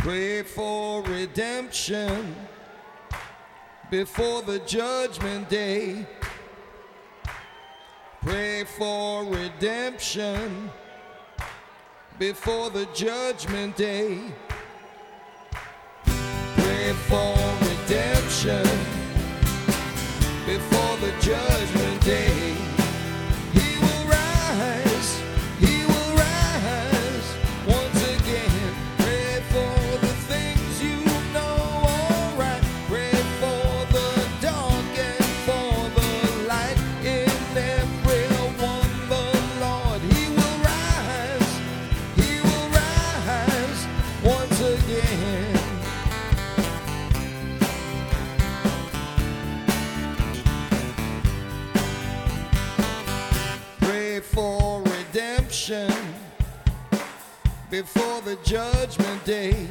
Pray for redemption before the judgment day. Pray for redemption before the judgment day. Pray for redemption before the judgment day. He will rise, he will rise once again. Pray for the things you know all right. Pray for the dark and for the light. In everyone the Lord, he will rise once again. For redemption before the judgment day.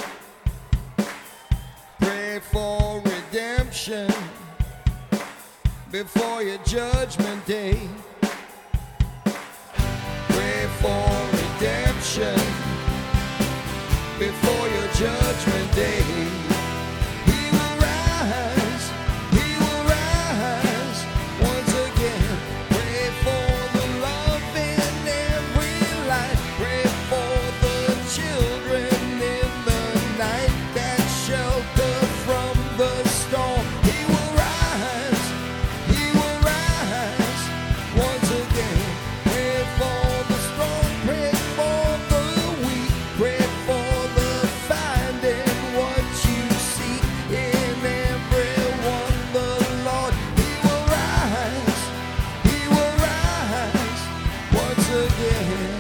Pray for redemption before your judgment day. Pray for redemption before your judgment day. He will rise once again. Pray for the love in every life. Pray for the children in the night that shelter from the storm. He will rise once again. Pray for the strong, pray for the weak, pray for the finding what you seek in everyone the Lord. He will rise once again.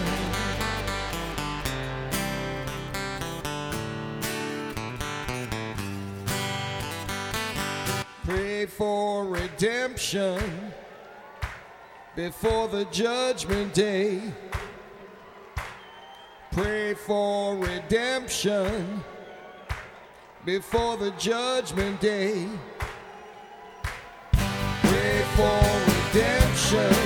Pray for redemption before the judgment day. Pray for redemption before the judgment day. Pray for redemption